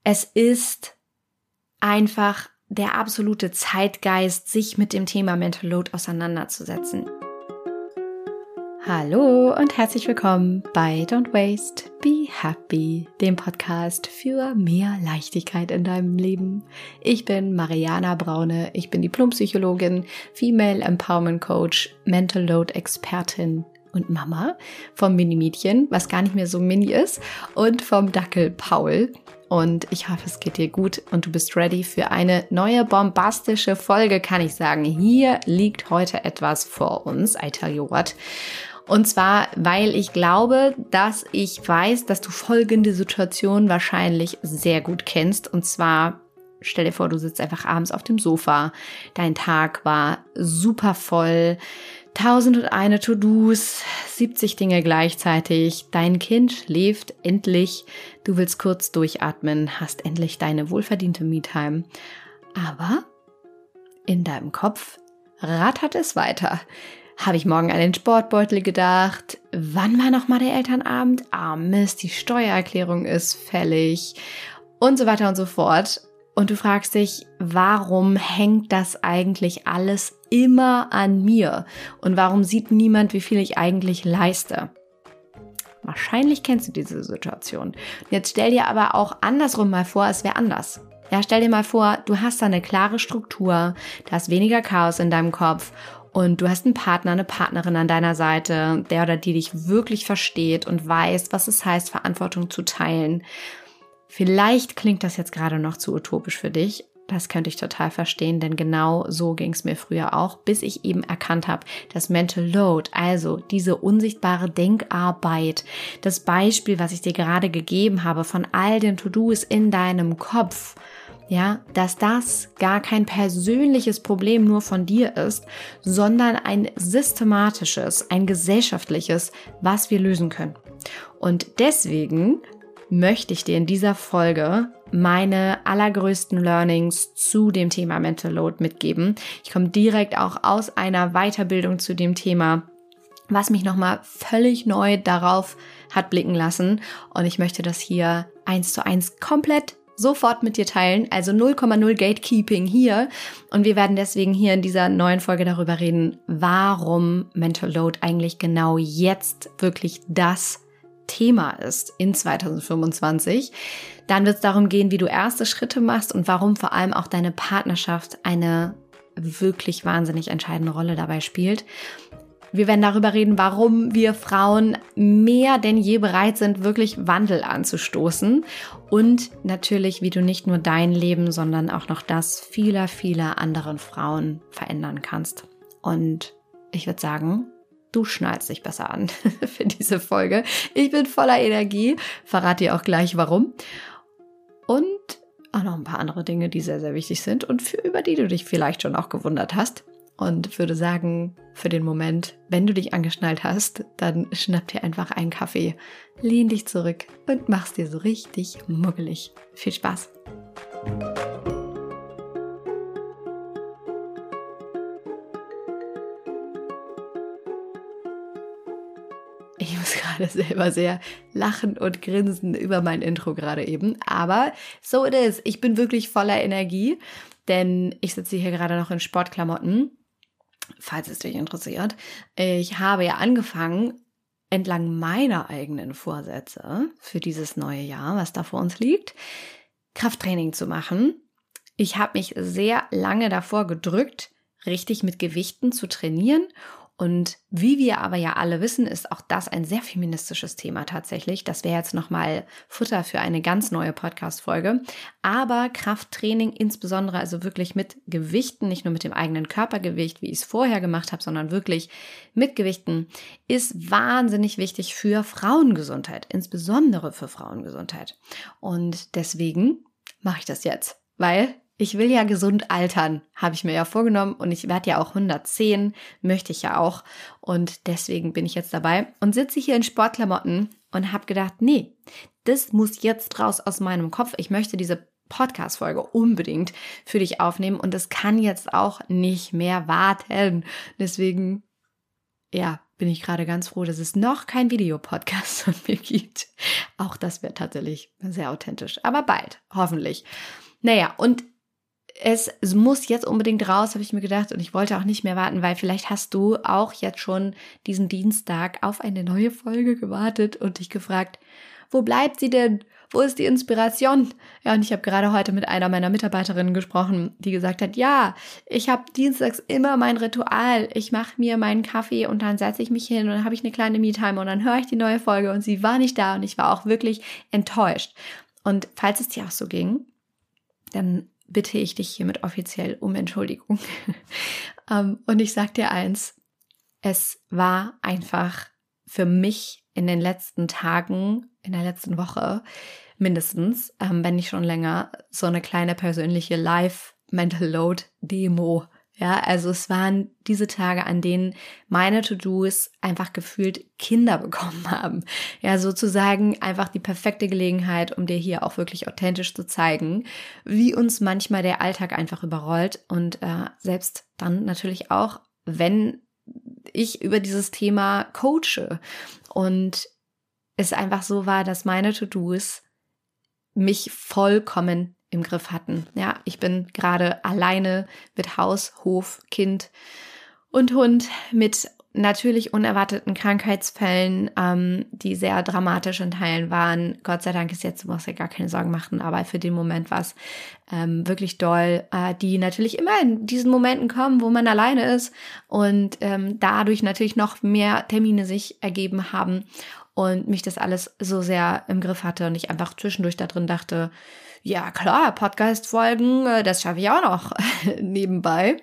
Es ist einfach der absolute Zeitgeist, sich mit dem Thema Mental Load auseinanderzusetzen. Hallo und herzlich willkommen bei Don't Waste, Be Happy, dem Podcast für mehr Leichtigkeit in deinem Leben. Ich bin Mariana Braune, ich bin Diplompsychologin, Female Empowerment Coach, Mental Load Expertin und Mama vom Mini-Mädchen, was gar nicht mehr so mini ist, und vom Dackel Paul. Und ich hoffe, es geht dir gut und du bist ready für eine neue bombastische Folge, kann ich sagen. Hier liegt heute etwas vor uns, I tell you what. Und zwar, weil ich glaube, dass ich weiß, dass du folgende Situation wahrscheinlich sehr gut kennst. Und zwar, stell dir vor, du sitzt einfach abends auf dem Sofa. Dein Tag war super voll. 1001 To-Dos, 70 Dinge gleichzeitig. Dein Kind schläft endlich. Du willst kurz durchatmen, hast endlich deine wohlverdiente Me-Time. Aber in deinem Kopf rattert es weiter. Habe ich morgen an den Sportbeutel gedacht? Wann war nochmal der Elternabend? Mist, die Steuererklärung ist fällig. Und so weiter und so fort. Und du fragst dich, warum hängt das eigentlich alles immer an mir? Und warum sieht niemand, wie viel ich eigentlich leiste? Wahrscheinlich kennst du diese Situation. Jetzt stell dir aber auch andersrum mal vor, es wäre anders. Ja, stell dir mal vor, du hast da eine klare Struktur, du hast weniger Chaos in deinem Kopf und du hast einen Partner, eine Partnerin an deiner Seite, der oder die dich wirklich versteht und weiß, was es heißt, Verantwortung zu teilen. Vielleicht klingt das jetzt gerade noch zu utopisch für dich. Das könnte ich total verstehen, denn genau so ging es mir früher auch, bis ich eben erkannt habe, dass Mental Load, also diese unsichtbare Denkarbeit, das Beispiel, was ich dir gerade gegeben habe von all den To-Dos in deinem Kopf, ja, dass das gar kein persönliches Problem nur von dir ist, sondern ein systematisches, ein gesellschaftliches, was wir lösen können. Und deswegen möchte ich dir in dieser Folge meine allergrößten Learnings zu dem Thema Mental Load mitgeben. Ich komme direkt auch aus einer Weiterbildung zu dem Thema, was mich nochmal völlig neu darauf hat blicken lassen. Und ich möchte das hier 1:1 komplett sofort mit dir teilen, also 0,0 Gatekeeping hier. Und wir werden deswegen hier in dieser neuen Folge darüber reden, warum Mental Load eigentlich genau jetzt wirklich das Thema ist in 2025. Dann wird es darum gehen, wie du erste Schritte machst und warum vor allem auch deine Partnerschaft eine wirklich wahnsinnig entscheidende Rolle dabei spielt. Wir werden darüber reden, warum wir Frauen mehr denn je bereit sind, wirklich Wandel anzustoßen. Und natürlich, wie du nicht nur dein Leben, sondern auch noch das vieler anderen Frauen verändern kannst. Und ich würde sagen, du schnallst dich besser an für diese Folge. Ich bin voller Energie, verrate dir auch gleich warum. Und auch noch ein paar andere Dinge, die sehr, sehr wichtig sind und über die du dich vielleicht schon auch gewundert hast. Und würde sagen, für den Moment, wenn du dich angeschnallt hast, dann schnapp dir einfach einen Kaffee, lehn dich zurück und mach's dir so richtig muggelig. Viel Spaß! Ich muss gerade selber sehr lachen und grinsen über mein Intro gerade eben. Aber so it is. Ich bin wirklich voller Energie, denn ich sitze hier gerade noch in Sportklamotten, falls es dich interessiert. Ich habe ja angefangen, entlang meiner eigenen Vorsätze für dieses neue Jahr, was da vor uns liegt, Krafttraining zu machen. Ich habe mich sehr lange davor gedrückt, richtig mit Gewichten zu trainieren. Und wie wir aber ja alle wissen, ist auch das ein sehr feministisches Thema tatsächlich. Das wäre jetzt nochmal Futter für eine ganz neue Podcast-Folge. Aber Krafttraining insbesondere, also wirklich mit Gewichten, nicht nur mit dem eigenen Körpergewicht, wie ich es vorher gemacht habe, sondern wirklich mit Gewichten, ist wahnsinnig wichtig für Frauengesundheit, insbesondere für Frauengesundheit. Und deswegen mache ich das jetzt, weil ich will ja gesund altern, habe ich mir ja vorgenommen, und ich werde ja auch 110, möchte ich ja auch, und deswegen bin ich jetzt dabei und sitze hier in Sportklamotten und habe gedacht, nee, das muss jetzt raus aus meinem Kopf. Ich möchte diese Podcast-Folge unbedingt für dich aufnehmen und das kann jetzt auch nicht mehr warten. Deswegen, ja, bin ich gerade ganz froh, dass es noch kein Videopodcast von mir gibt. Auch das wäre tatsächlich sehr authentisch. Aber bald, hoffentlich. Naja, und es muss jetzt unbedingt raus, habe ich mir gedacht. Und ich wollte auch nicht mehr warten, weil vielleicht hast du auch jetzt schon diesen Dienstag auf eine neue Folge gewartet und dich gefragt, wo bleibt sie denn? Wo ist die Inspiration? Ja, und ich habe gerade heute mit einer meiner Mitarbeiterinnen gesprochen, die gesagt hat, ja, ich habe dienstags immer mein Ritual. Ich mache mir meinen Kaffee und dann setze ich mich hin und dann habe ich eine kleine Me-Time und dann höre ich die neue Folge und sie war nicht da und ich war auch wirklich enttäuscht. Und falls es dir auch so ging, dann bitte ich dich hiermit offiziell um Entschuldigung. Und ich sag dir eins, es war einfach für mich in den letzten Tagen, in der letzten Woche mindestens, wenn nicht schon länger, so eine kleine persönliche Live-Mental-Load-Demo. Ja, also es waren diese Tage, an denen meine To-Dos einfach gefühlt Kinder bekommen haben. Ja, sozusagen einfach die perfekte Gelegenheit, um dir hier auch wirklich authentisch zu zeigen, wie uns manchmal der Alltag einfach überrollt und selbst dann natürlich auch, wenn ich über dieses Thema coache und es einfach so war, dass meine To-Dos mich vollkommen im Griff hatten. Ja, ich bin gerade alleine mit Haus, Hof, Kind und Hund, mit natürlich unerwarteten Krankheitsfällen, die sehr dramatisch in Teilen waren. Gott sei Dank ist jetzt, du musst dir gar keine Sorgen machen, aber für den Moment war es wirklich doll, die natürlich immer in diesen Momenten kommen, wo man alleine ist und dadurch natürlich noch mehr Termine sich ergeben haben und mich das alles so sehr im Griff hatte und ich einfach zwischendurch da drin dachte, ja klar, Podcast-Folgen, das schaffe ich auch noch nebenbei.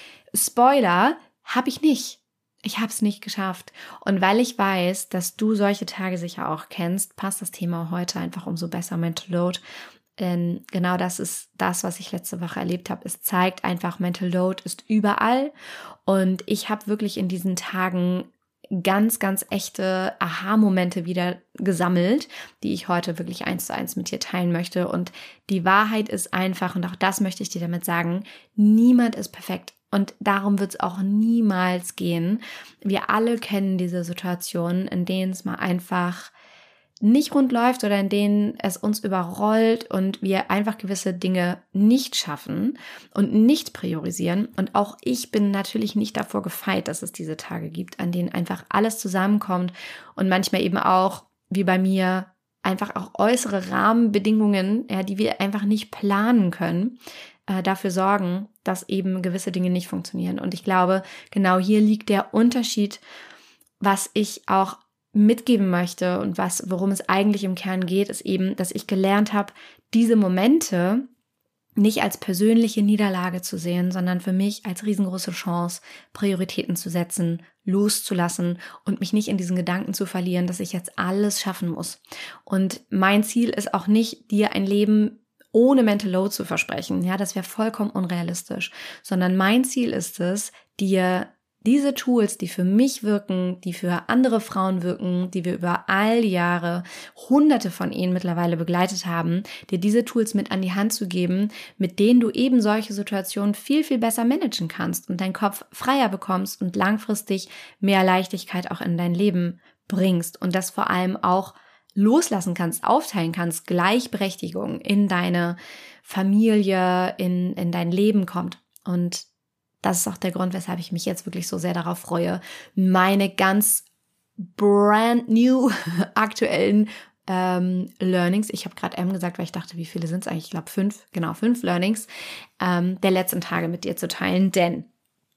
Spoiler, habe ich nicht. Ich habe es nicht geschafft. Und weil ich weiß, dass du solche Tage sicher auch kennst, passt das Thema heute einfach umso besser, Mental Load. Denn genau das ist das, was ich letzte Woche erlebt habe. Es zeigt einfach, Mental Load ist überall. Und ich habe wirklich in diesen Tagen ganz, ganz echte Aha-Momente wieder gesammelt, die ich heute wirklich 1:1 mit dir teilen möchte. Und die Wahrheit ist einfach, und auch das möchte ich dir damit sagen, niemand ist perfekt. Und darum wird es auch niemals gehen. Wir alle kennen diese Situationen, in denen es mal einfach nicht rund läuft oder in denen es uns überrollt und wir einfach gewisse Dinge nicht schaffen und nicht priorisieren. Und auch ich bin natürlich nicht davor gefeit, dass es diese Tage gibt, an denen einfach alles zusammenkommt und manchmal eben auch, wie bei mir, einfach auch äußere Rahmenbedingungen, ja, die wir einfach nicht planen können, dafür sorgen, dass eben gewisse Dinge nicht funktionieren. Und ich glaube, genau hier liegt der Unterschied, was ich auch mitgeben möchte und worum es eigentlich im Kern geht, ist eben, dass ich gelernt habe, diese Momente nicht als persönliche Niederlage zu sehen, sondern für mich als riesengroße Chance, Prioritäten zu setzen, loszulassen und mich nicht in diesen Gedanken zu verlieren, dass ich jetzt alles schaffen muss. Und mein Ziel ist auch nicht, dir ein Leben ohne Mental Load zu versprechen. Ja, das wäre vollkommen unrealistisch. Sondern mein Ziel ist es, dir diese Tools, die für mich wirken, die für andere Frauen wirken, die wir über all die Jahre, hunderte von ihnen mittlerweile begleitet haben, dir diese Tools mit an die Hand zu geben, mit denen du eben solche Situationen viel, viel besser managen kannst und deinen Kopf freier bekommst und langfristig mehr Leichtigkeit auch in dein Leben bringst und das vor allem auch loslassen kannst, aufteilen kannst, Gleichberechtigung in deine Familie, in dein Leben kommt. Und das ist auch der Grund, weshalb ich mich jetzt wirklich so sehr darauf freue, meine ganz brand new aktuellen Learnings, ich habe gerade gesagt, weil ich dachte, wie viele sind es eigentlich? Ich glaube 5 Learnings der letzten Tage mit dir zu teilen, denn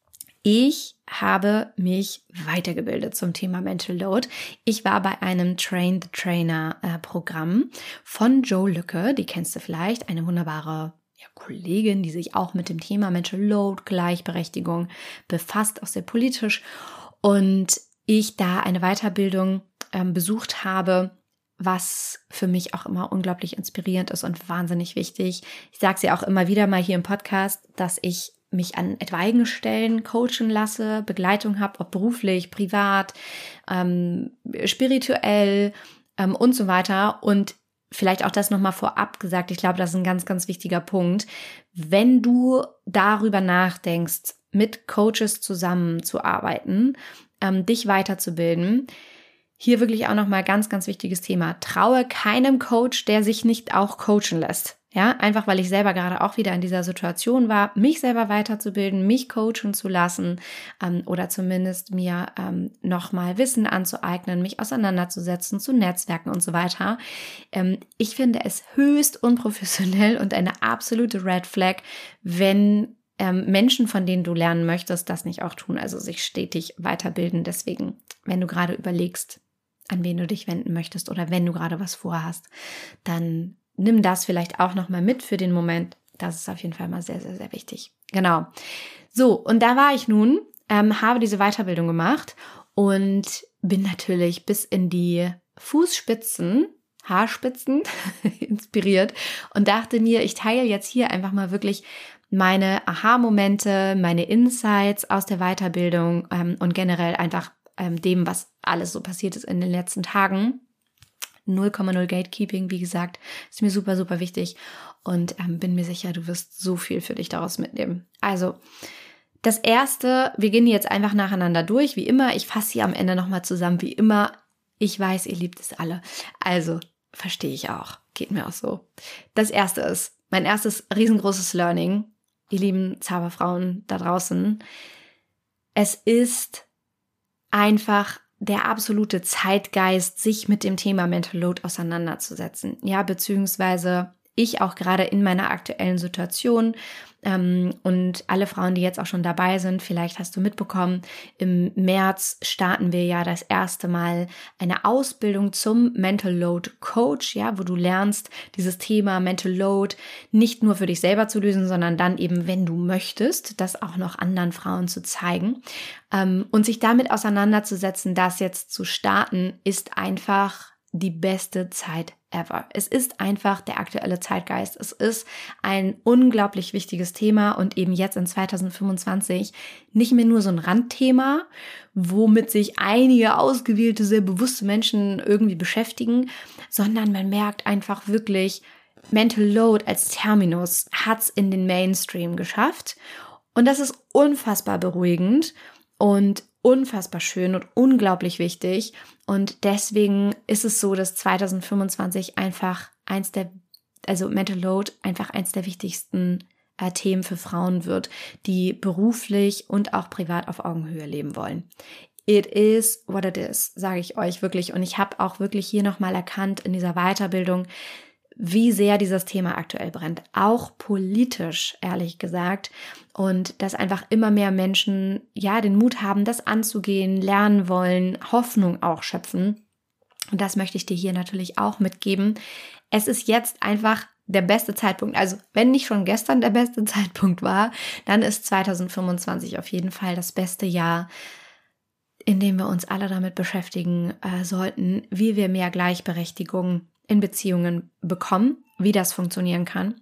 ich habe mich weitergebildet zum Thema Mental Load. Ich war bei einem Train the Trainer Programm von Joe Lücke, die kennst du vielleicht, eine wunderbare Kollegin, die sich auch mit dem Thema Mental Load, Gleichberechtigung befasst, auch sehr politisch. Und ich da eine Weiterbildung besucht habe, was für mich auch immer unglaublich inspirierend ist und wahnsinnig wichtig. Ich sage es ja auch immer wieder mal hier im Podcast, dass ich mich an etwaigen Stellen coachen lasse, Begleitung habe, ob beruflich, privat, spirituell und so weiter. Und vielleicht auch das nochmal vorab gesagt, ich glaube, das ist ein ganz, ganz wichtiger Punkt. Wenn du darüber nachdenkst, mit Coaches zusammenzuarbeiten, dich weiterzubilden. Hier wirklich auch nochmal ganz, ganz wichtiges Thema. Traue keinem Coach, der sich nicht auch coachen lässt. Ja, einfach weil ich selber gerade auch wieder in dieser Situation war, mich selber weiterzubilden, mich coachen zu lassen oder zumindest mir nochmal Wissen anzueignen, mich auseinanderzusetzen, zu Netzwerken und so weiter. Ich finde es höchst unprofessionell und eine absolute Red Flag, wenn Menschen, von denen du lernen möchtest, das nicht auch tun, also sich stetig weiterbilden. Deswegen, wenn du gerade überlegst, an wen du dich wenden möchtest oder wenn du gerade was vorhast, dann nimm das vielleicht auch nochmal mit für den Moment. Das ist auf jeden Fall mal sehr, sehr, sehr wichtig. Genau. So, und da war ich nun, habe diese Weiterbildung gemacht und bin natürlich bis in die Fußspitzen, Haarspitzen inspiriert und dachte mir, ich teile jetzt hier einfach mal wirklich meine Aha-Momente, meine Insights aus der Weiterbildung und generell einfach dem, was alles so passiert ist in den letzten Tagen. 0,0 Gatekeeping, wie gesagt, ist mir super, super wichtig und bin mir sicher, du wirst so viel für dich daraus mitnehmen. Also, das Erste, wir gehen jetzt einfach nacheinander durch, wie immer. Ich fasse hier am Ende nochmal zusammen, wie immer. Ich weiß, ihr liebt es alle. Also, verstehe ich auch. Geht mir auch so. Das Erste ist, mein erstes riesengroßes Learning, ihr lieben Zauberfrauen da draußen. Es ist einfach der absolute Zeitgeist, sich mit dem Thema Mental Load auseinanderzusetzen. Ja, beziehungsweise ich auch gerade in meiner aktuellen Situation und alle Frauen, die jetzt auch schon dabei sind, vielleicht hast du mitbekommen, im März starten wir ja das erste Mal eine Ausbildung zum Mental Load Coach, ja, wo du lernst, dieses Thema Mental Load nicht nur für dich selber zu lösen, sondern dann eben, wenn du möchtest, das auch noch anderen Frauen zu zeigen. Und sich damit auseinanderzusetzen, das jetzt zu starten, ist einfach die beste Zeit ever. Es ist einfach der aktuelle Zeitgeist. Es ist ein unglaublich wichtiges Thema und eben jetzt in 2025 nicht mehr nur so ein Randthema, womit sich einige ausgewählte, sehr bewusste Menschen irgendwie beschäftigen, sondern man merkt einfach wirklich, Mental Load als Terminus hat es in den Mainstream geschafft und das ist unfassbar beruhigend und unfassbar schön und unglaublich wichtig. Und deswegen ist es so, dass 2025 einfach Mental Load einfach eins der wichtigsten Themen für Frauen wird, die beruflich und auch privat auf Augenhöhe leben wollen. It is what it is, sage ich euch wirklich. Und ich habe auch wirklich hier nochmal erkannt in dieser Weiterbildung, wie sehr dieses Thema aktuell brennt, auch politisch, ehrlich gesagt, und dass einfach immer mehr Menschen, ja, den Mut haben, das anzugehen, lernen wollen, Hoffnung auch schöpfen. Und das möchte ich dir hier natürlich auch mitgeben. Es ist jetzt einfach der beste Zeitpunkt, also wenn nicht schon gestern der beste Zeitpunkt war, dann ist 2025 auf jeden Fall das beste Jahr, in dem wir uns alle damit beschäftigen sollten, wie wir mehr Gleichberechtigung in Beziehungen bekommen, wie das funktionieren kann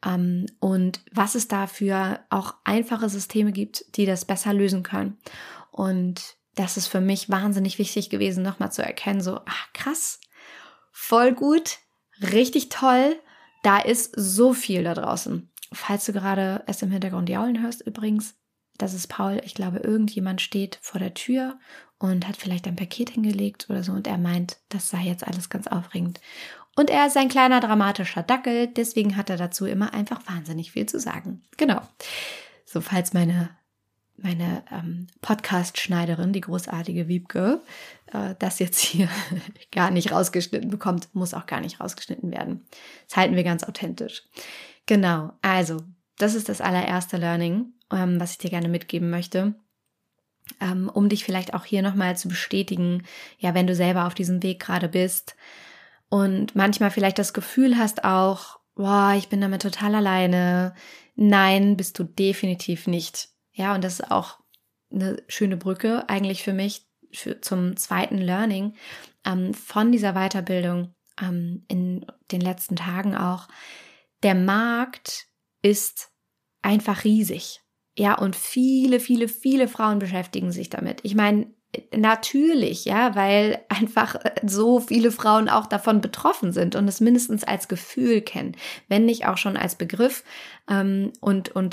und was es dafür auch einfache Systeme gibt, die das besser lösen können. Und das ist für mich wahnsinnig wichtig gewesen, nochmal zu erkennen, so, krass, voll gut, richtig toll, da ist so viel da draußen. Falls du gerade es im Hintergrund jaulen hörst übrigens, das ist Paul, ich glaube, irgendjemand steht vor der Tür und hat vielleicht ein Paket hingelegt oder so und er meint, das sei jetzt alles ganz aufregend. Und er ist ein kleiner dramatischer Dackel, deswegen hat er dazu immer einfach wahnsinnig viel zu sagen. Genau. So, falls meine Podcast-Schneiderin, die großartige Wiebke, das jetzt hier gar nicht rausgeschnitten bekommt, muss auch gar nicht rausgeschnitten werden. Das halten wir ganz authentisch. Genau, also das ist das allererste Learning, was ich dir gerne mitgeben möchte, um dich vielleicht auch hier nochmal zu bestätigen, ja, wenn du selber auf diesem Weg gerade bist und manchmal vielleicht das Gefühl hast auch, boah, ich bin damit total alleine. Nein, bist du definitiv nicht. Ja, und das ist auch eine schöne Brücke eigentlich für mich zum zweiten Learning von dieser Weiterbildung in den letzten Tagen auch. Der Markt ist einfach riesig. Ja, und viele, viele, viele Frauen beschäftigen sich damit. Ich meine, natürlich, ja, weil einfach so viele Frauen auch davon betroffen sind und es mindestens als Gefühl kennen, wenn nicht auch schon als Begriff und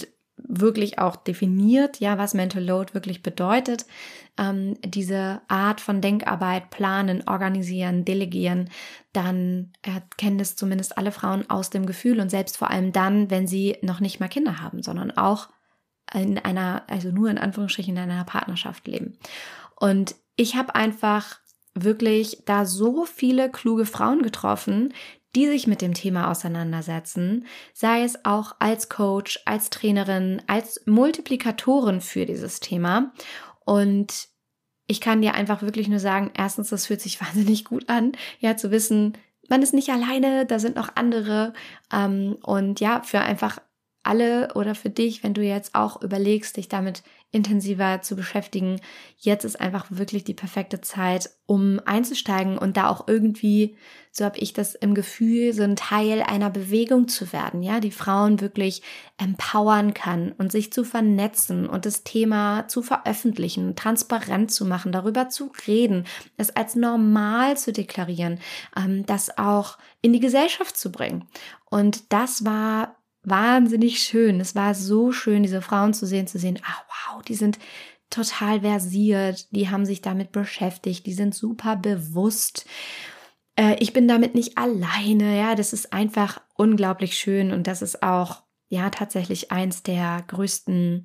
wirklich auch definiert, ja, was Mental Load wirklich bedeutet. Diese Art von Denkarbeit, planen, organisieren, delegieren, dann kennen das zumindest alle Frauen aus dem Gefühl und selbst vor allem dann, wenn sie noch nicht mal Kinder haben, sondern auch in einer, also nur in Anführungsstrichen in einer Partnerschaft leben. Und ich habe einfach wirklich da so viele kluge Frauen getroffen, die sich mit dem Thema auseinandersetzen, sei es auch als Coach, als Trainerin, als Multiplikatorin für dieses Thema. Und ich kann dir einfach wirklich nur sagen, erstens, das fühlt sich wahnsinnig gut an, ja, zu wissen, man ist nicht alleine, da sind noch andere. Und ja, für einfach alle oder für dich, wenn du jetzt auch überlegst, dich damit intensiver zu beschäftigen, jetzt ist einfach wirklich die perfekte Zeit, um einzusteigen und da auch irgendwie, so habe ich das im Gefühl, so ein Teil einer Bewegung zu werden, ja, die Frauen wirklich empowern kann und sich zu vernetzen und das Thema zu veröffentlichen, transparent zu machen, darüber zu reden, es als normal zu deklarieren, das auch in die Gesellschaft zu bringen. Und das war wahnsinnig schön. Es war so schön, diese Frauen zu sehen, wow, die sind total versiert, die haben sich damit beschäftigt, die sind super bewusst. Ich bin damit nicht alleine, ja, das ist einfach unglaublich schön und das ist auch, ja, tatsächlich eins der größten,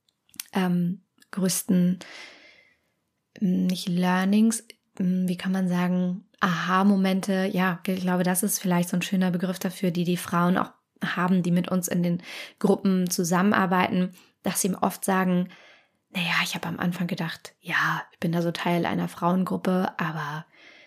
nicht Learnings, wie kann man sagen, Aha-Momente, ja, ich glaube, das ist vielleicht so ein schöner Begriff dafür, die Frauen auch haben, die mit uns in den Gruppen zusammenarbeiten, dass sie ihm oft sagen, naja, ich habe am Anfang gedacht, ja, ich bin da so Teil einer Frauengruppe, aber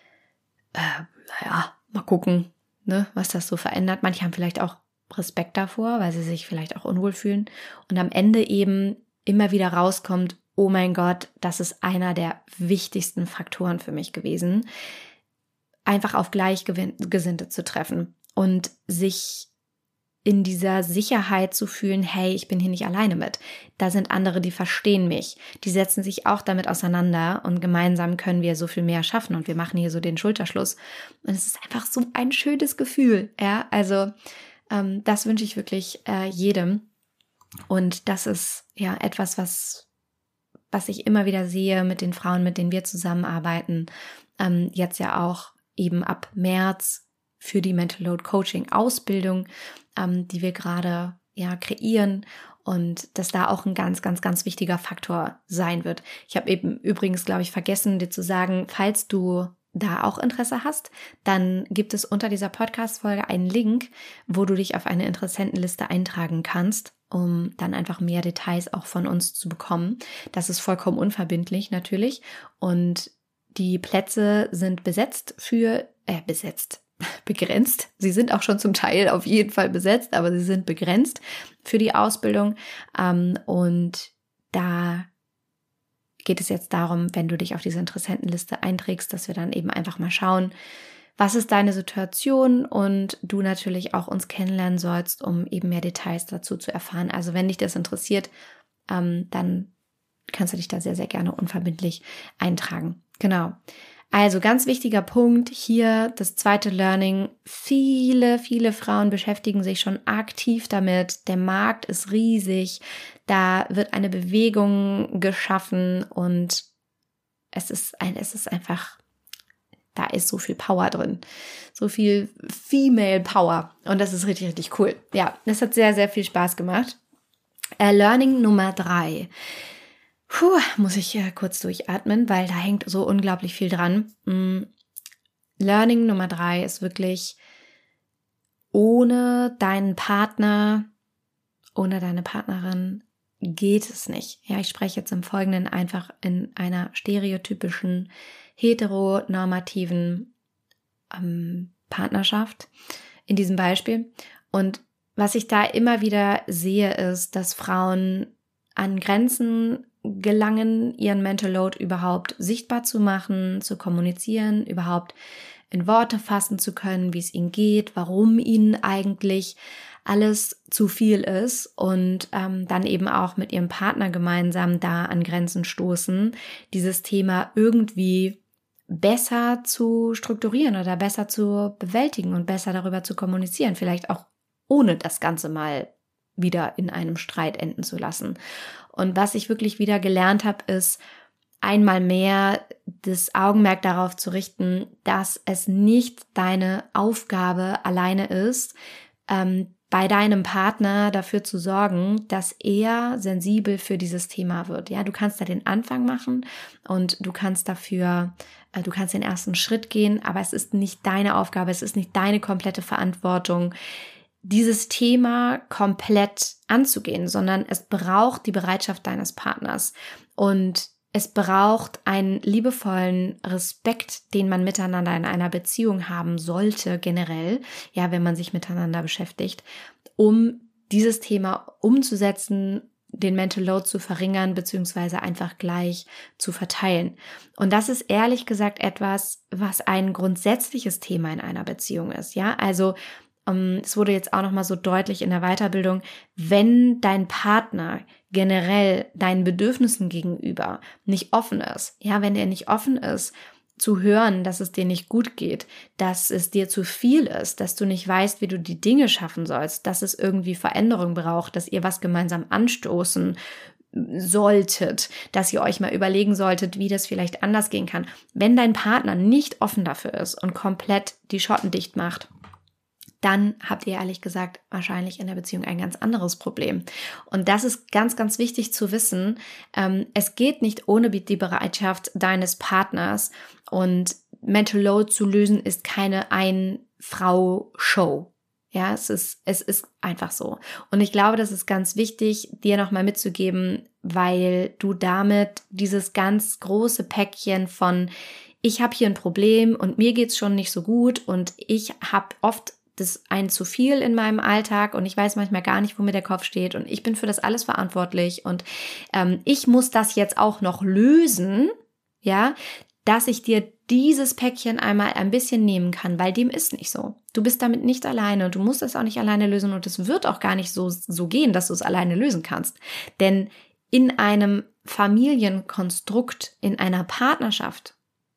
naja, mal gucken, ne, was das so verändert. Manche haben vielleicht auch Respekt davor, weil sie sich vielleicht auch unwohl fühlen und am Ende eben immer wieder rauskommt, oh mein Gott, das ist einer der wichtigsten Faktoren für mich gewesen, einfach auf Gleichgesinnte zu treffen und sich in dieser Sicherheit zu fühlen, hey, ich bin hier nicht alleine mit. Da sind andere, die verstehen mich. Die setzen sich auch damit auseinander und gemeinsam können wir so viel mehr schaffen und wir machen hier so den Schulterschluss. Und es ist einfach so ein schönes Gefühl. Ja, also das wünsche ich wirklich jedem. Und das ist ja etwas, was ich immer wieder sehe mit den Frauen, mit denen wir zusammenarbeiten. Jetzt ja auch eben ab März für die Mental Load Coaching Ausbildung, die wir gerade ja kreieren und dass da auch ein ganz, ganz, ganz wichtiger Faktor sein wird. Ich habe eben übrigens, glaube ich, vergessen, dir zu sagen, falls du da auch Interesse hast, dann gibt es unter dieser Podcast-Folge einen Link, wo du dich auf eine Interessentenliste eintragen kannst, um dann einfach mehr Details auch von uns zu bekommen. Das ist vollkommen unverbindlich natürlich und die Plätze sind begrenzt. Sie sind auch schon zum Teil auf jeden Fall besetzt, aber sie sind begrenzt für die Ausbildung. Und da geht es jetzt darum, wenn du dich auf diese Interessentenliste einträgst, dass wir dann eben einfach mal schauen, was ist deine Situation und du natürlich auch uns kennenlernen sollst, um eben mehr Details dazu zu erfahren. Also wenn dich das interessiert, dann kannst du dich da sehr, sehr gerne unverbindlich eintragen. Genau. Also ganz wichtiger Punkt hier, das zweite Learning. Viele, viele Frauen beschäftigen sich schon aktiv damit. Der Markt ist riesig. Da wird eine Bewegung geschaffen und es ist einfach, da ist so viel Power drin. So viel Female Power. Und das ist richtig, richtig cool. Ja, das hat sehr, sehr viel Spaß gemacht. Learning Nummer 3. Muss ich kurz durchatmen, weil da hängt so unglaublich viel dran. Learning Nummer 3 ist wirklich, ohne deinen Partner, ohne deine Partnerin geht es nicht. Ja, ich spreche jetzt im Folgenden einfach in einer stereotypischen, heteronormativen Partnerschaft in diesem Beispiel. Und was ich da immer wieder sehe, ist, dass Frauen an Grenzen gelangen, ihren Mental Load überhaupt sichtbar zu machen, zu kommunizieren, überhaupt in Worte fassen zu können, wie es ihnen geht, warum ihnen eigentlich alles zu viel ist und dann eben auch mit ihrem Partner gemeinsam da an Grenzen stoßen, dieses Thema irgendwie besser zu strukturieren oder besser zu bewältigen und besser darüber zu kommunizieren, vielleicht auch ohne das Ganze mal wieder in einem Streit enden zu lassen. Und was ich wirklich wieder gelernt habe, ist einmal mehr das Augenmerk darauf zu richten, dass es nicht deine Aufgabe alleine ist, bei deinem Partner dafür zu sorgen, dass er sensibel für dieses Thema wird. Ja, du kannst da den Anfang machen und du kannst den ersten Schritt gehen, aber es ist nicht deine Aufgabe, es ist nicht deine komplette Verantwortung, dieses Thema komplett anzugehen, sondern es braucht die Bereitschaft deines Partners und es braucht einen liebevollen Respekt, den man miteinander in einer Beziehung haben sollte, generell, ja, wenn man sich miteinander beschäftigt, um dieses Thema umzusetzen, den Mental Load zu verringern, beziehungsweise einfach gleich zu verteilen. Und das ist ehrlich gesagt etwas, was ein grundsätzliches Thema in einer Beziehung ist, ja, also es wurde jetzt auch nochmal so deutlich in der Weiterbildung, wenn dein Partner generell deinen Bedürfnissen gegenüber nicht offen ist, ja, wenn er nicht offen ist, zu hören, dass es dir nicht gut geht, dass es dir zu viel ist, dass du nicht weißt, wie du die Dinge schaffen sollst, dass es irgendwie Veränderung braucht, dass ihr was gemeinsam anstoßen solltet, dass ihr euch mal überlegen solltet, wie das vielleicht anders gehen kann. Wenn dein Partner nicht offen dafür ist und komplett die Schotten dicht macht, dann habt ihr ehrlich gesagt wahrscheinlich in der Beziehung ein ganz anderes Problem. Und das ist ganz, ganz wichtig zu wissen. Es geht nicht ohne die Bereitschaft deines Partners, und Mental Load zu lösen ist keine Ein-Frau-Show. Ja, es ist einfach so. Und ich glaube, das ist ganz wichtig, dir nochmal mitzugeben, weil du damit dieses ganz große Päckchen von ich habe hier ein Problem und mir geht's schon nicht so gut und ich habe oft das ein zu viel in meinem Alltag und ich weiß manchmal gar nicht, wo mir der Kopf steht und ich bin für das alles verantwortlich und ich muss das jetzt auch noch lösen, ja, dass ich dir dieses Päckchen einmal ein bisschen nehmen kann, weil dem ist nicht so. Du bist damit nicht alleine und du musst es auch nicht alleine lösen und es wird auch gar nicht so gehen, dass du es alleine lösen kannst. Denn in einem Familienkonstrukt, in einer Partnerschaft,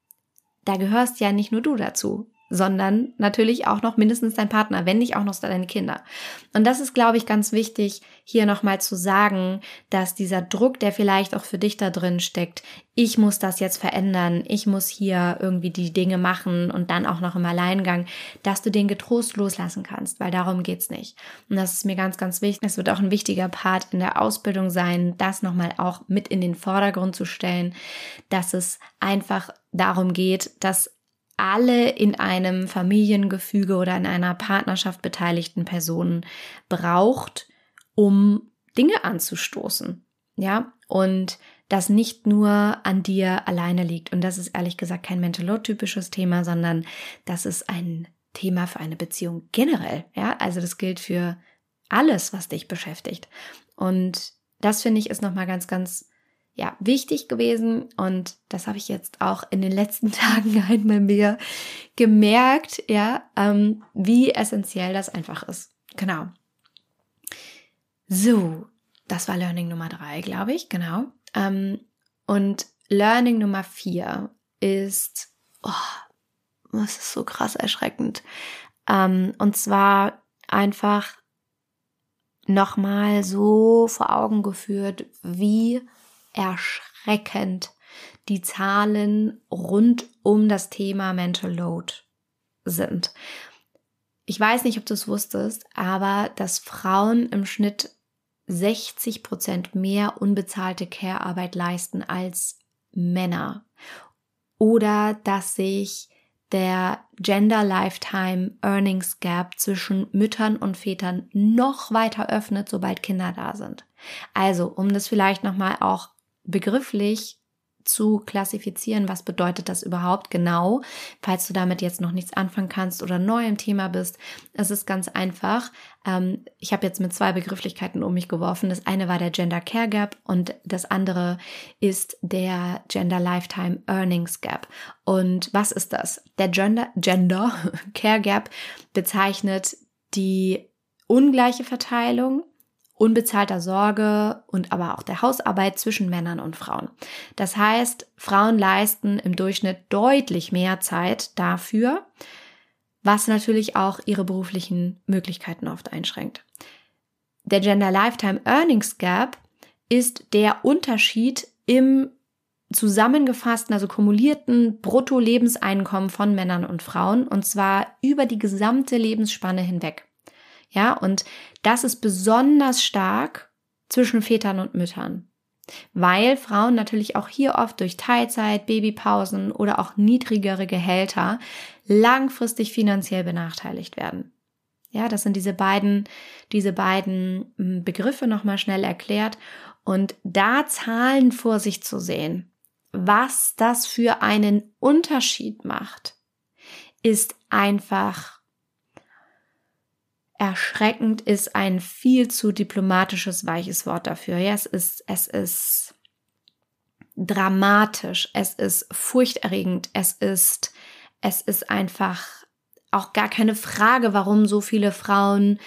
da gehörst ja nicht nur du dazu, sondern natürlich auch noch mindestens dein Partner, wenn nicht auch noch deine Kinder. Und das ist, glaube ich, ganz wichtig, hier nochmal zu sagen, dass dieser Druck, der vielleicht auch für dich da drin steckt, ich muss das jetzt verändern, ich muss hier irgendwie die Dinge machen und dann auch noch im Alleingang, dass du den getrost loslassen kannst, weil darum geht's nicht. Und das ist mir ganz, ganz wichtig. Es wird auch ein wichtiger Part in der Ausbildung sein, das nochmal auch mit in den Vordergrund zu stellen, dass es einfach darum geht, dass alle in einem Familiengefüge oder in einer Partnerschaft beteiligten Personen braucht, um Dinge anzustoßen, ja, und das nicht nur an dir alleine liegt. Und das ist ehrlich gesagt kein Mental Load-typisches Thema, sondern das ist ein Thema für eine Beziehung generell, ja, also das gilt für alles, was dich beschäftigt. Und das finde ich ist nochmal ganz, ganz wichtig gewesen und das habe ich jetzt auch in den letzten Tagen einmal mehr gemerkt, wie essentiell das einfach ist. Genau. So, das war Learning Nummer 3, glaube ich, genau. Und Learning Nummer 4 ist, das ist so krass erschreckend. Und zwar einfach nochmal so vor Augen geführt, wie erschreckend die Zahlen rund um das Thema Mental Load sind. Ich weiß nicht, ob du es wusstest, aber dass Frauen im Schnitt 60% mehr unbezahlte Care-Arbeit leisten als Männer. Oder dass sich der Gender Lifetime Earnings Gap zwischen Müttern und Vätern noch weiter öffnet, sobald Kinder da sind. Also, um das vielleicht nochmal auch begrifflich zu klassifizieren, was bedeutet das überhaupt genau, falls du damit jetzt noch nichts anfangen kannst oder neu im Thema bist. Es ist ganz einfach. Ich habe jetzt mit 2 Begrifflichkeiten um mich geworfen. Das eine war der Gender Care Gap und das andere ist der Gender Lifetime Earnings Gap. Und was ist das? Der Gender Care Gap bezeichnet die ungleiche Verteilung unbezahlter Sorge und aber auch der Hausarbeit zwischen Männern und Frauen. Das heißt, Frauen leisten im Durchschnitt deutlich mehr Zeit dafür, was natürlich auch ihre beruflichen Möglichkeiten oft einschränkt. der Gender Lifetime Earnings Gap ist der Unterschied im zusammengefassten, also kumulierten Brutto-Lebenseinkommen von Männern und Frauen, und zwar über die gesamte Lebensspanne hinweg. Ja, und das ist besonders stark zwischen Vätern und Müttern, weil Frauen natürlich auch hier oft durch Teilzeit, Babypausen oder auch niedrigere Gehälter langfristig finanziell benachteiligt werden. Ja, das sind diese beiden Begriffe nochmal schnell erklärt, und da Zahlen vor sich zu sehen, was das für einen Unterschied macht, ist einfach erschreckend, ist ein viel zu diplomatisches, weiches Wort dafür. Ja, es ist dramatisch, es ist furchterregend, es ist einfach auch gar keine Frage, warum so vielen Frauen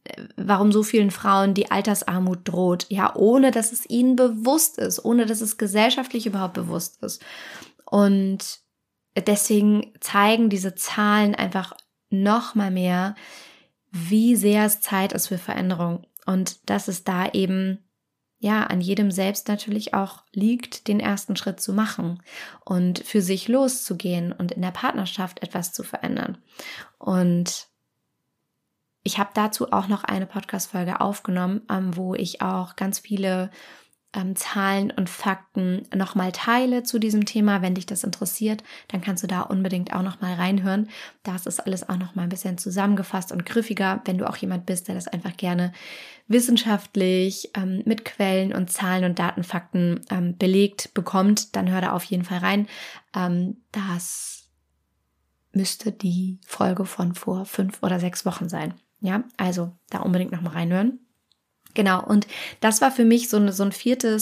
die Altersarmut droht, ja, ohne dass es ihnen bewusst ist, ohne dass es gesellschaftlich überhaupt bewusst ist. Und deswegen zeigen diese Zahlen einfach noch mal mehr, wie sehr es Zeit ist für Veränderung, und dass es da eben ja an jedem selbst natürlich auch liegt, den ersten Schritt zu machen und für sich loszugehen und in der Partnerschaft etwas zu verändern. Und ich habe dazu auch noch eine Podcast-Folge aufgenommen, wo ich auch ganz viele Zahlen und Fakten nochmal teile zu diesem Thema. Wenn dich das interessiert, dann kannst du da unbedingt auch nochmal reinhören. Da ist das alles auch nochmal ein bisschen zusammengefasst und griffiger. Wenn du auch jemand bist, der das einfach gerne wissenschaftlich mit Quellen und Zahlen und Datenfakten belegt bekommt, dann hör da auf jeden Fall rein. Das müsste die Folge von vor 5 oder 6 Wochen sein. Ja, also da unbedingt nochmal reinhören. Genau, und das war für mich so ein vierter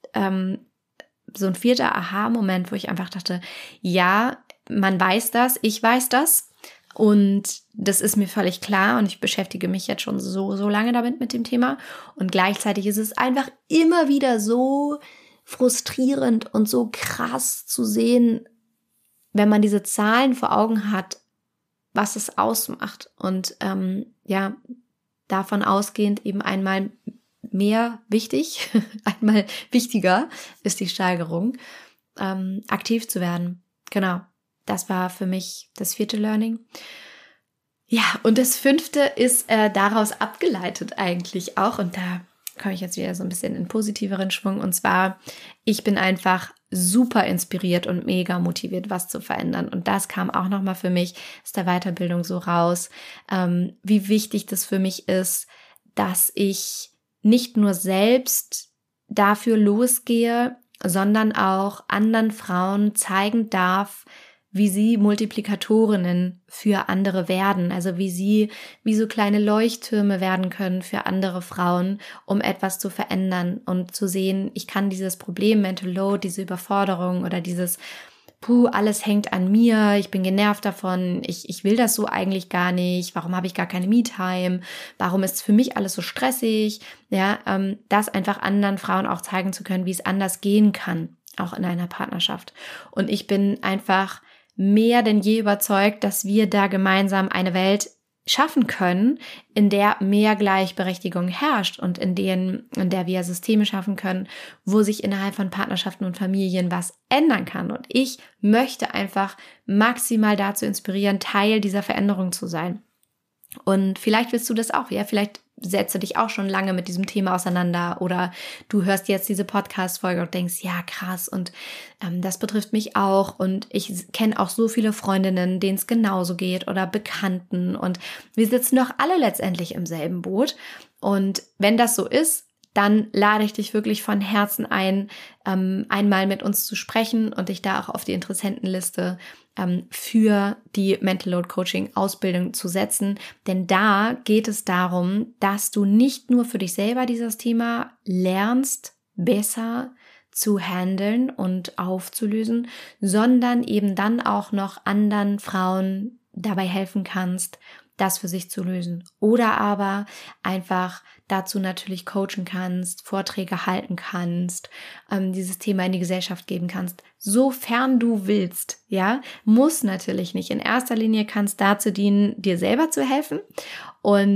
Aha-Moment, wo ich einfach dachte, ja, man weiß das, ich weiß das, und das ist mir völlig klar, und ich beschäftige mich jetzt schon so lange damit mit dem Thema, und gleichzeitig ist es einfach immer wieder so frustrierend und so krass zu sehen, wenn man diese Zahlen vor Augen hat, was es ausmacht, und ja, davon ausgehend eben einmal mehr wichtig, einmal wichtiger ist die Steigerung, aktiv zu werden. Genau, das war für mich das 4. Learning. Ja, und das 5. ist daraus abgeleitet eigentlich auch, und da komme ich jetzt wieder so ein bisschen in positiveren Schwung, und zwar, ich bin einfach super inspiriert und mega motiviert, was zu verändern, und das kam auch nochmal für mich aus der Weiterbildung so raus, wie wichtig das für mich ist, dass ich nicht nur selbst dafür losgehe, sondern auch anderen Frauen zeigen darf, wie sie Multiplikatorinnen für andere werden, also wie so kleine Leuchttürme werden können für andere Frauen, um etwas zu verändern und zu sehen, ich kann dieses Problem, Mental Load, diese Überforderung oder dieses alles hängt an mir, ich bin genervt davon, ich will das so eigentlich gar nicht, warum habe ich gar keine Me-Time, warum ist für mich alles so stressig, ja, das einfach anderen Frauen auch zeigen zu können, wie es anders gehen kann, auch in einer Partnerschaft. Und ich bin einfach mehr denn je überzeugt, dass wir da gemeinsam eine Welt schaffen können, in der mehr Gleichberechtigung herrscht und in der wir Systeme schaffen können, wo sich innerhalb von Partnerschaften und Familien was ändern kann. Und ich möchte einfach maximal dazu inspirieren, Teil dieser Veränderung zu sein. Und vielleicht willst du das auch, ja, vielleicht setzt du dich auch schon lange mit diesem Thema auseinander, oder du hörst jetzt diese Podcast-Folge und denkst, ja krass, und das betrifft mich auch, und ich kenne auch so viele Freundinnen, denen es genauso geht, oder Bekannten, und wir sitzen doch alle letztendlich im selben Boot. Und wenn das so ist, dann lade ich dich wirklich von Herzen ein, einmal mit uns zu sprechen und dich da auch auf die Interessentenliste für die Mental Load Coaching Ausbildung zu setzen. Denn da geht es darum, dass du nicht nur für dich selber dieses Thema lernst, besser zu handeln und aufzulösen, sondern eben dann auch noch anderen Frauen dabei helfen kannst, das für sich zu lösen. Oder aber einfach dazu natürlich coachen kannst, Vorträge halten kannst, dieses Thema in die Gesellschaft geben kannst, sofern du willst, ja, muss natürlich nicht. In erster Linie kann es dazu dienen, dir selber zu helfen und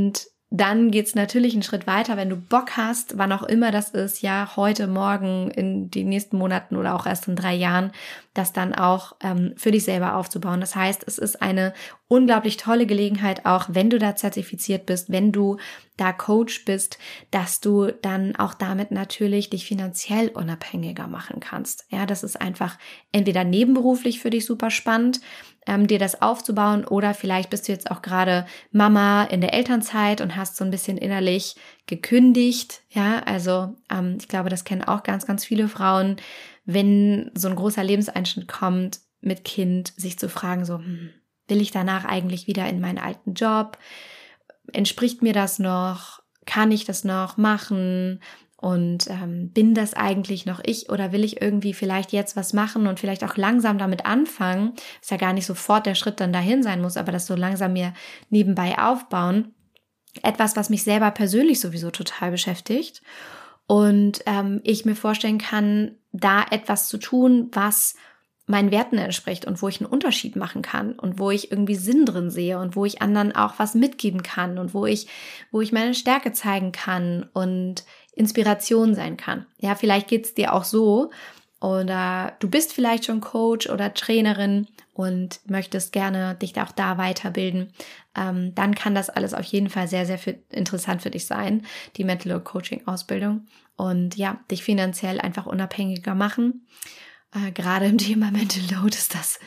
dann geht's natürlich einen Schritt weiter, wenn du Bock hast, wann auch immer das ist, ja, heute, morgen, in den nächsten Monaten oder auch erst in 3 Jahren, das dann auch für dich selber aufzubauen. Das heißt, es ist eine unglaublich tolle Gelegenheit, auch wenn du da zertifiziert bist, wenn du da Coach bist, dass du dann auch damit natürlich dich finanziell unabhängiger machen kannst. Ja, das ist einfach entweder nebenberuflich für dich super spannend, dir das aufzubauen, oder vielleicht bist du jetzt auch gerade Mama in der Elternzeit und hast so ein bisschen innerlich gekündigt. Ja, also ich glaube, das kennen auch ganz, ganz viele Frauen, wenn so ein großer Lebenseinschnitt kommt mit Kind, sich zu fragen, so, will ich danach eigentlich wieder in meinen alten Job? Entspricht mir das noch? Kann ich das noch machen? Und bin das eigentlich noch ich, oder will ich irgendwie vielleicht jetzt was machen und vielleicht auch langsam damit anfangen? Ist ja gar nicht sofort der Schritt dann dahin sein muss, aber das so langsam mir nebenbei aufbauen. Etwas, was mich selber persönlich sowieso total beschäftigt. Und ich mir vorstellen kann, da etwas zu tun, was meinen Werten entspricht und wo ich einen Unterschied machen kann und wo ich irgendwie Sinn drin sehe und wo ich anderen auch was mitgeben kann und wo ich meine Stärke zeigen kann und Inspiration sein kann. Ja, vielleicht geht's dir auch so, oder du bist vielleicht schon Coach oder Trainerin und möchtest gerne dich auch da weiterbilden. Dann kann das alles auf jeden Fall sehr, sehr interessant für dich sein, die Mental Load Coaching Ausbildung, und ja, dich finanziell einfach unabhängiger machen. Gerade im Thema Mental Load ist das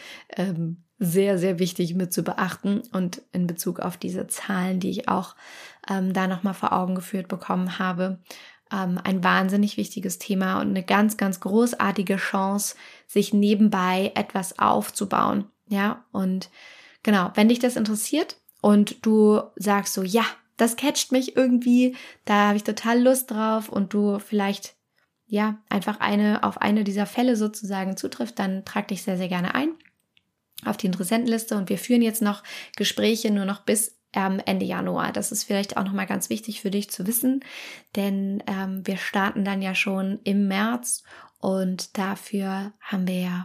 sehr, sehr wichtig mit zu beachten, und in Bezug auf diese Zahlen, die ich auch da nochmal vor Augen geführt bekommen habe, ein wahnsinnig wichtiges Thema und eine ganz, ganz großartige Chance, sich nebenbei etwas aufzubauen. Ja, und genau, wenn dich das interessiert und du sagst so, ja, das catcht mich irgendwie, da habe ich total Lust drauf, und du vielleicht ja einfach auf eine dieser Fälle sozusagen zutrifft, dann trag dich sehr, sehr gerne ein auf die Interessentenliste, und wir führen jetzt noch Gespräche nur noch bis Ende Januar. Das ist vielleicht auch nochmal ganz wichtig für dich zu wissen, denn wir starten dann ja schon im März, und dafür haben wir ja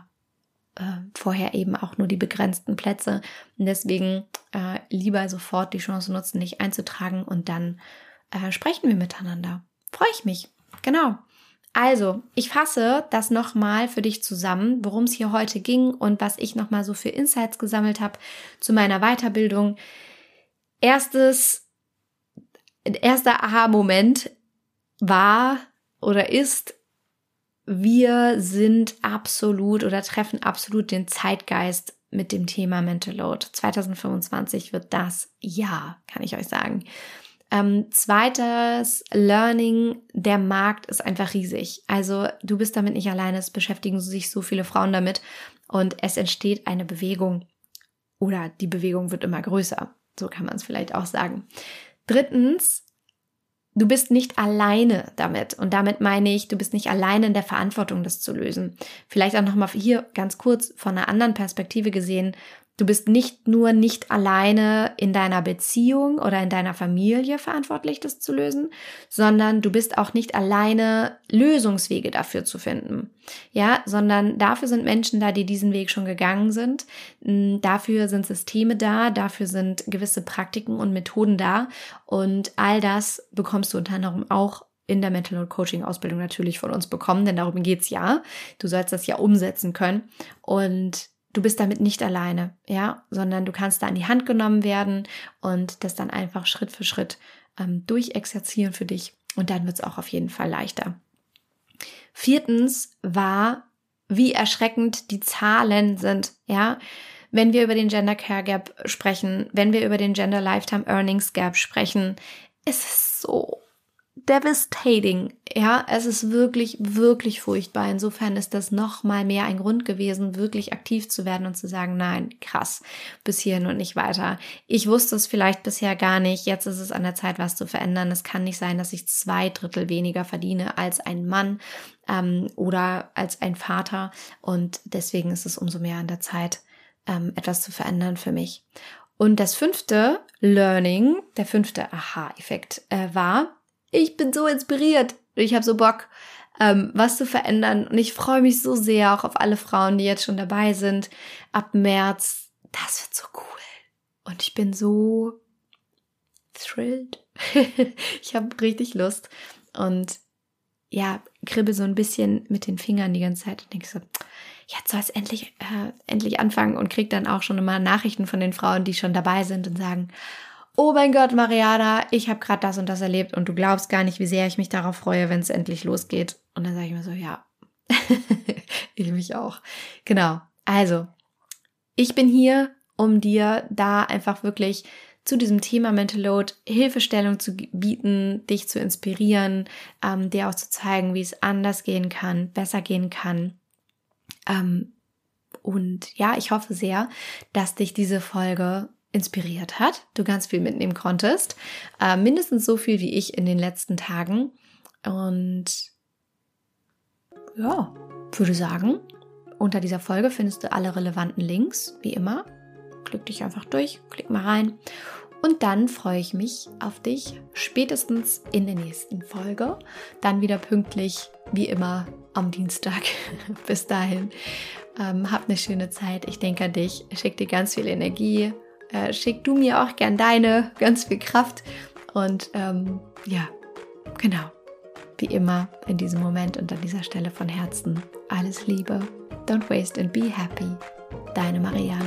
vorher eben auch nur die begrenzten Plätze. Und deswegen lieber sofort die Chance nutzen, dich einzutragen, und dann sprechen wir miteinander. Freue ich mich. Genau. Also, ich fasse das nochmal für dich zusammen, worum es hier heute ging und was ich nochmal so für Insights gesammelt habe zu meiner Weiterbildung. Erster Aha-Moment war oder ist: Wir sind absolut oder treffen absolut den Zeitgeist mit dem Thema Mental Load. 2025 wird das Jahr, kann ich euch sagen. Zweites Learning: Der Markt ist einfach riesig. Also du bist damit nicht alleine, es beschäftigen sich so viele Frauen damit, und es entsteht eine Bewegung, oder die Bewegung wird immer größer. So kann man es vielleicht auch sagen. Drittens: Du bist nicht alleine damit. Und damit meine ich, du bist nicht alleine in der Verantwortung, das zu lösen. Vielleicht auch nochmal hier ganz kurz von einer anderen Perspektive gesehen: Du bist nicht nur nicht alleine in deiner Beziehung oder in deiner Familie verantwortlich, das zu lösen, sondern du bist auch nicht alleine, Lösungswege dafür zu finden. Ja, sondern dafür sind Menschen da, die diesen Weg schon gegangen sind. Dafür sind Systeme da, dafür sind gewisse Praktiken und Methoden da. Und all das bekommst du unter anderem auch in der Mental Load Coaching Ausbildung natürlich von uns bekommen, denn darum geht's ja. Du sollst das ja umsetzen können, und du bist damit nicht alleine, ja, sondern du kannst da an die Hand genommen werden und das dann einfach Schritt für Schritt durchexerzieren für dich, und dann wird es auch auf jeden Fall leichter. Viertens war, wie erschreckend die Zahlen sind, ja. Wenn wir über den Gender Care Gap sprechen, wenn wir über den Gender Lifetime Earnings Gap sprechen, es ist so devastating, ja, es ist wirklich, wirklich furchtbar. Insofern ist das noch mal mehr ein Grund gewesen, wirklich aktiv zu werden und zu sagen, nein, krass, bis hierhin und nicht weiter. Ich wusste es vielleicht bisher gar nicht, jetzt ist es an der Zeit, was zu verändern. Es kann nicht sein, dass ich 2/3 weniger verdiene als ein Mann oder als ein Vater, und deswegen ist es umso mehr an der Zeit, etwas zu verändern für mich. Und das 5. Learning, der 5. Aha-Effekt war: Ich bin so inspiriert. Ich habe so Bock, was zu verändern. Und ich freue mich so sehr auch auf alle Frauen, die jetzt schon dabei sind. Ab März, das wird so cool. Und ich bin so thrilled. Ich habe richtig Lust und ja, kribbel so ein bisschen mit den Fingern die ganze Zeit und denke so, jetzt soll es endlich anfangen und kriege dann auch schon immer Nachrichten von den Frauen, die schon dabei sind und sagen, oh mein Gott, Mariana, ich habe gerade das und das erlebt und du glaubst gar nicht, wie sehr ich mich darauf freue, wenn es endlich losgeht. Und dann sage ich mir so, ja, ich mich auch. Genau, also ich bin hier, um dir da einfach wirklich zu diesem Thema Mental Load Hilfestellung zu bieten, dich zu inspirieren, dir auch zu zeigen, wie es anders gehen kann, besser gehen kann. Und ja, ich hoffe sehr, dass dich diese Folge inspiriert hat, du ganz viel mitnehmen konntest, mindestens so viel wie ich in den letzten Tagen. Und ja, würde sagen, unter dieser Folge findest du alle relevanten Links, wie immer. Klick dich einfach durch, klick mal rein. Und dann freue ich mich auf dich spätestens in der nächsten Folge. Dann wieder pünktlich, wie immer, am Dienstag. Bis dahin, hab eine schöne Zeit. Ich denke an dich. Schick dir ganz viel Energie. Schick du mir auch gern deine, ganz viel Kraft. Und ja, genau. Wie immer in diesem Moment und an dieser Stelle von Herzen alles Liebe. Don't waste and be happy. Deine Mariana.